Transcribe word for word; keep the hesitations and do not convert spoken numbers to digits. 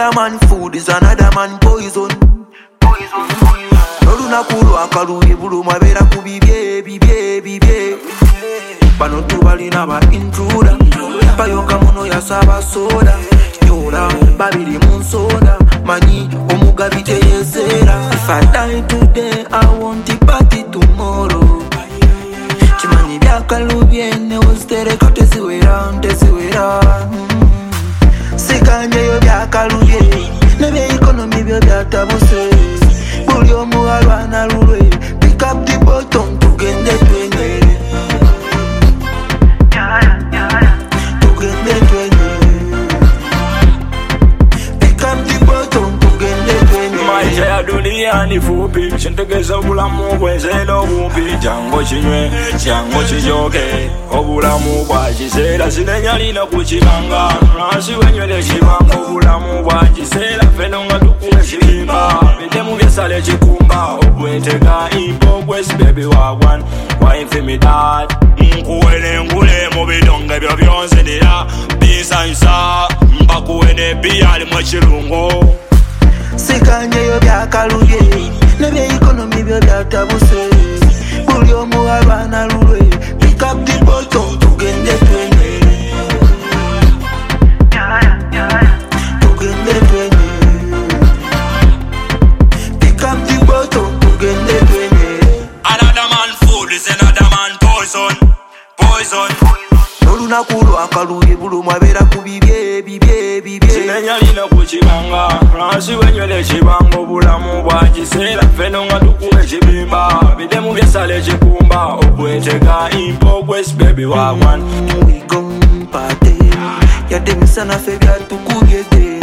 Another man food is another man poison. Noluna kulu akaluye bulu mabera kubibye bibye bibye. Bano tubalina ba intruder. Bayoka muno yasaba soda. Yola babiri munsoda. Mani omugabite yezera. If I die today, I want the party tomorrow. Chimani byakalubye ne ustere kote siwera ntesiwera. Sikanje yo byakalubye nebe economy byo byatabuse. Buli omu alwana lulwe. Pick up the bottom tugende twenye. Tugende twenye. Pick up the bottom tugende twenye. Maisha ya dunia ni fupi, shintegeza obulamu bwenzelo bumpi. Jango chinywe, jango chijoke, obulamu bwa kiseera sinenyalina kukibanga. Nansi wenywele kibanga obulamu bwa kiseera feno nga tukule kibimba. Bide mu byesale kikumba obwetega impo gwesi baby wagwan. Wine for me dad, nkuwele ngule mu bidonge byo byonzedera. Bisansa, mbakuwene biyali mu kirungo. Sikanje yo byakalubye nebe economy byo byatabuse. Buli omu alwana lulwe. Pick up the bottom tugende twenye. Tugende twenye. Pick up the bottom tugende twenye. Another man food is another man poison. Poison. Noluna kulu akaluye bulu mabera kubibye bibye bibye. Sinenyalina kukibanga. Nansi wenywele kibanga obulamu bwa kiseera feno nga tukule kibimba. Bide mu byesale kikumba obwetega impo gwesi baby wagwan. We gon' party. Yade misana fe byatukubye de.